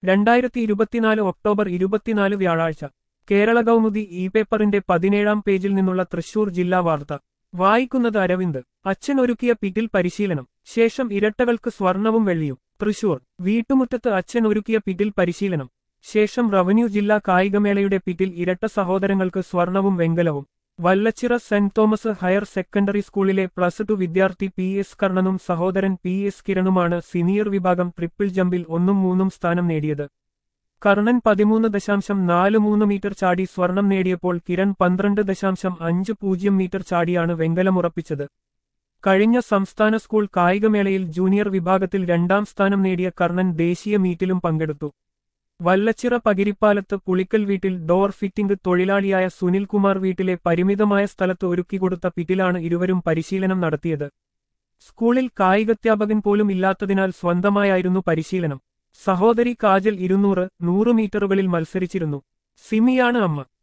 2024 October 24 വ്യാഴാഴ്ച Kerala Kaumudi E പേപ്പറിന്റെ 17-ാം പേജിൽ നിന്നുള്ള തൃശൂർ ജില്ലാ വാർത്ത വായിക്കുന്നത് അരവിന്ദ്. അച്ഛൻ ഒരുക്കിയ പിറ്റിൽ പരിശീലനം, ശേഷം ഇരട്ടകൾക്ക് സ്വർണവും വെള്ളിയും. തൃശൂർ വീട്ടുമുറ്റത്ത് അച്ഛൻ ഒരുക്കിയ പിറ്റിൽ പരിശീലനം, ശേഷം റവന്യൂ ജില്ലാ കായികമേളയുടെ പിറ്റിൽ ഇരട്ട സഹോദരങ്ങൾക്ക് സ്വർണവും വെങ്കലവും. വല്ലച്ചിറ സെന്റ് തോമസ് ഹയർ സെക്കൻഡറി സ്കൂളിലെ പ്ലസ് 2 വിദ്യാർത്ഥി പി എസ് കർണനും സഹോദരൻ പി എസ് കിരണുമാണ് സീനിയർ വിഭാഗം ട്രിപ്പിൾ ജമ്പിൽ 1-3 സ്ഥാനം നേടിയത്. കർണൻ 13.43 മീറ്റർ ചാടി സ്വർണം നേടിയപ്പോൾ കിരൺ 12.50 മീറ്റർ ചാടിയാണ് വെങ്കലമുറപ്പിച്ചത്. കഴിഞ്ഞ സംസ്ഥാന സ്കൂൾ കായികമേളയിൽ ജൂനിയർ വിഭാഗത്തിൽ 2ാം സ്ഥാനം നേടിയ കർണൻ ദേശീയ മീറ്റിലും പങ്കെടുത്തു. വല്ലച്ചിറ പകിരിപ്പാലത്ത് പുളിക്കൽ വീട്ടിൽ ഡോർ ഫിറ്റിംഗ് തൊഴിലാളിയായ സുനിൽകുമാർ വീട്ടിലെ പരിമിതമായ സ്ഥലത്ത് ഒരുക്കിക്കൊടുത്ത പിറ്റിലാണ് ഇരുവരും പരിശീലനം നടത്തിയത്. സ്കൂളിൽ കായികാധ്യാപകൻ പോലും ഇല്ലാത്തതിനാൽ സ്വന്തമായായിരുന്നു പരിശീലനം. സഹോദരി കാജൽ 200, 100 മീറ്ററുകളിൽ മത്സരിച്ചിരുന്നു. സിമിയാണ് അമ്മ.